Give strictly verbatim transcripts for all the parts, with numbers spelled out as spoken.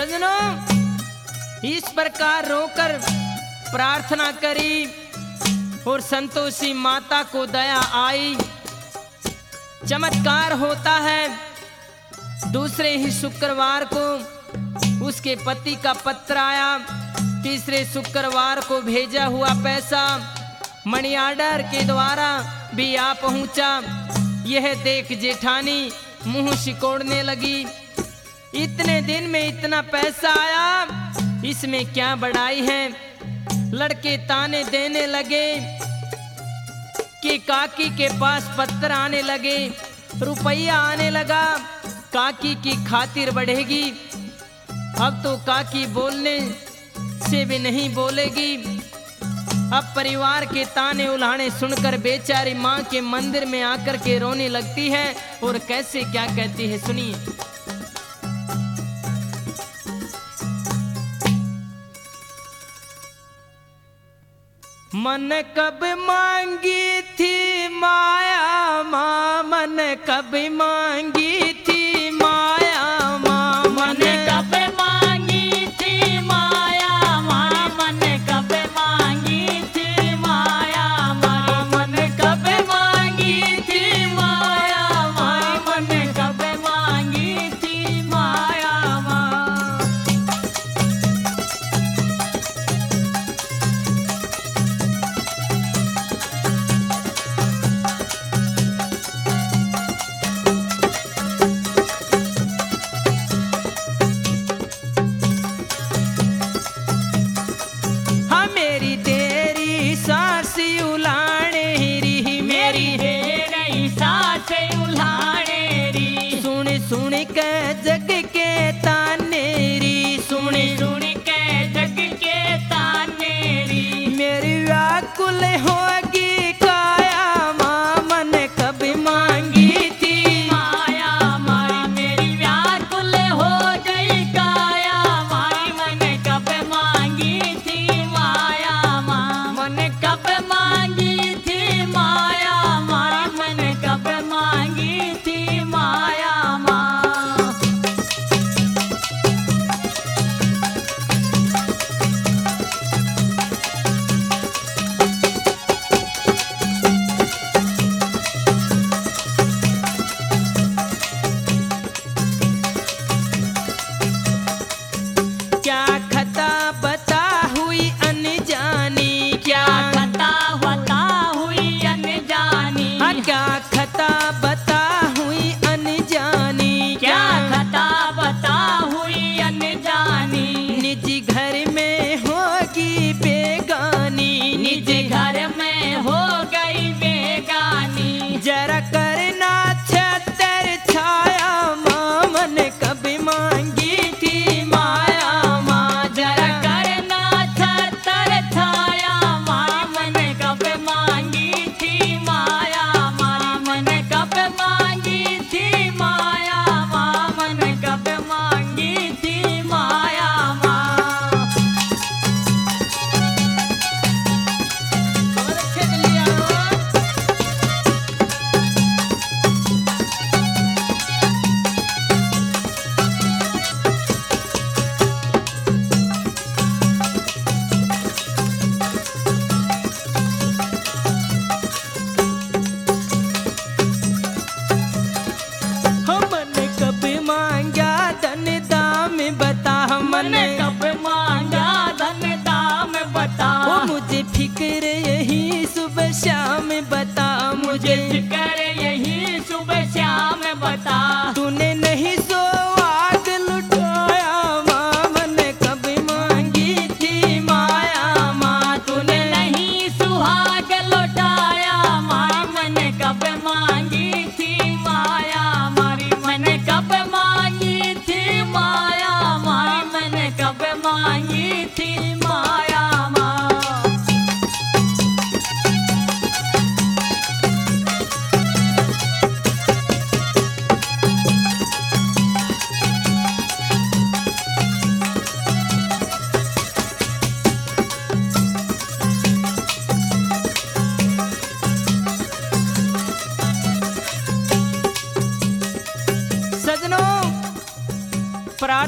सज्जनों, इस प्रकार रोकर प्रार्थना करी और संतोषी माता को दया आई। चमत्कार होता है, दूसरे ही शुक्रवार को उसके पति का पत्र आया। तीसरे शुक्रवार को भेजा हुआ पैसा मनी ऑर्डर के द्वारा भी आ पहुंचा। यह देख जेठानी मुंह सिकोड़ने लगी। इतने दिन में इतना पैसा आया, इसमें क्या बड़ाई है। लड़के ताने देने लगे कि काकी के पास पत्र आने लगे, रुपया आने लगा, काकी की खातिर बढ़ेगी। अब तो काकी बोलने से भी नहीं बोलेगी। अब परिवार के ताने उल्हाने सुनकर बेचारी माँ के मंदिर में आकर के रोने लगती है और कैसे क्या कहती है, सुनिए। मन कब मांगी थी माया माँ, मन कब मांगी थी माया माँ, मन कब मांगी थी माया माँ, मन कब मांगी थी माया माँ, मन कब मांगी थी माया माँ, मन कब मांगी थी माया माँ। सुन के जग के तानेरी, सुन सुन के जग के तानेरी, मेरी व्याकुल होगी काया माँ, मन कब मांगी थी माया माँ, मेरी व्याकुल हो गई काया माँ, मन कब मांगी थी माया माँ, मन कब मांगी थी माया माँ, मन कब मांगी थी माया।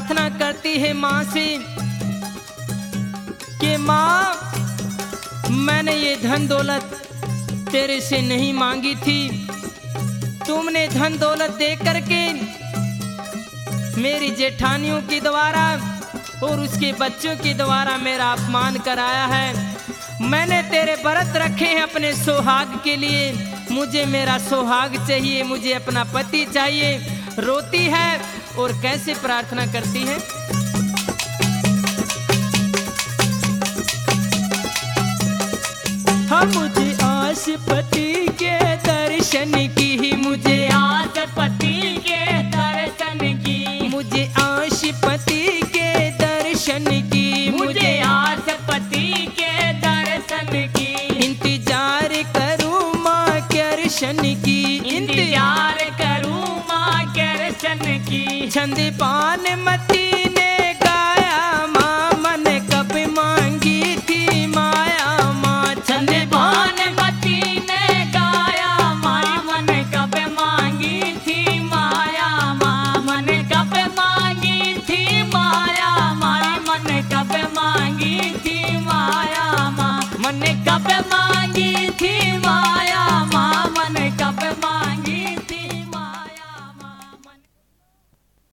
प्रार्थना करती है माँ से कि माँ, मैंने ये धन दौलत तेरे से नहीं मांगी थी, तुमने धन दौलत दे करके मेरी जेठानियों के द्वारा और उसके बच्चों के द्वारा मेरा अपमान कराया है। मैंने तेरे व्रत रखे हैं अपने सुहाग के लिए, मुझे मेरा सुहाग चाहिए, मुझे अपना पति चाहिए। रोती है और कैसे प्रार्थना करती है। हाँ, मुझे आस पति के दर्शन की, मुझे आस पति के दर्शन की, मुझे आस पति के दर्शन की, मुझे आस पति के दर्शन की। इंतजार करूँ माँ कृष्ण की, इंतजार करूँ माँ कृष्ण की। छंद पान मती ने गाया माँ, मन कब मांगी थी माया माँ। छंद पान मती ने गाया माँ, मन कब मांगी थी माया माँ। मन कब मांगी थी माया माँ, मन कब मांगी थी माया माँ। मन कब मांगी थी माया